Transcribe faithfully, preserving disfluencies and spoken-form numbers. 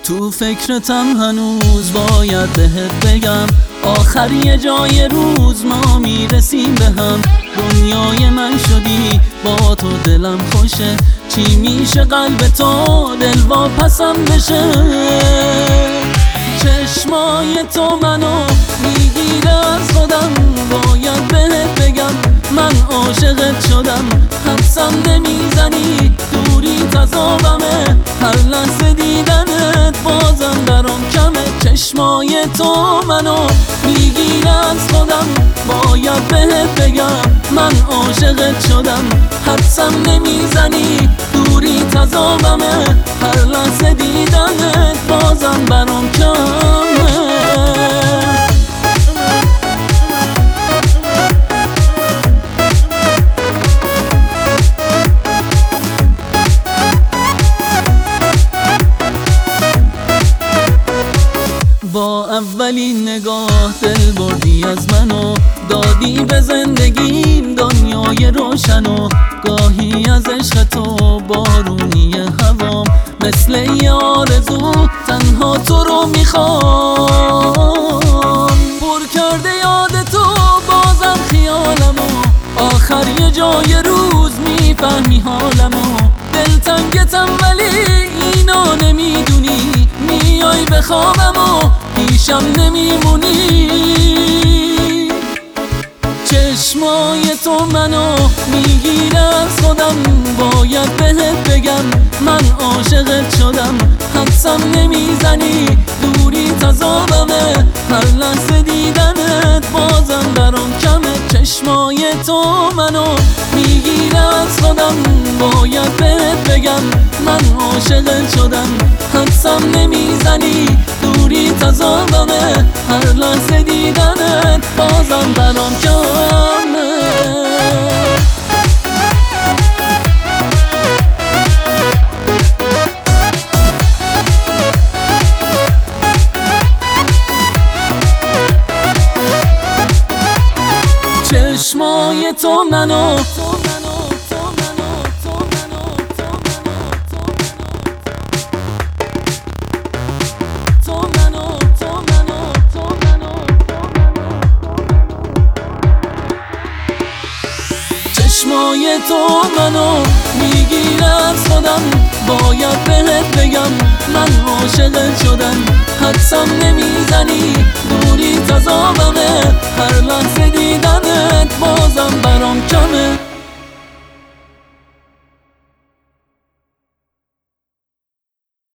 تو فکرتم هنوز باید بهت بگم آخر یه جای روز ما میرسیم به هم. دنیای من شدی با تو دلم خوشه، چی میشه قلب تو دل واپسم بشه. چشمای تو منو میگیره از خودم، باید بهت بگم من عاشقت شدم. حدسم نمیزنی دوری تذابمه، هر لحظه دیدنت بازم برام کمه. چشمای تو منو میگیره از خودم، باید بهت بگم من عاشقت شدم. حدسم نمیزنی دوری تذابمه، هر لحظه دیدنت بازم برام کمه. با اولین نگاه دل بردی از منو، دادی به زندگیم دنیای روشنو. گاهی از عشق تو بارونی هوام، مثل یه آرزو تنها تو رو میخوام. پر کرده یاد تو بازم خیالمو، آخر یه جای روز میفهمی حالمو. دلتنگتم ولی اینو نمیدونی، میای به خوابم و پیشم نمیمونی. چشمای تو منو میگیره از خودم، باید بهت بگم من عاشقت شدم. حدسم نمیزنی دوری تذابمه، هر لحظه دیدنت بازم برام کمه. چشمای تو منو میگیره از خودم، باید بهت بگم من عاشقت شدم. حدسم نمیزنی دوری تذابمه، هر لحظه دیدنت بازم برام کمه. چشمای تو منو چشمای تو منو میگیره از خودم، باید بهت بگم من عاشقت شدم. حدسم نمیزنی دوری تذابمه، هر لحظه دیدنت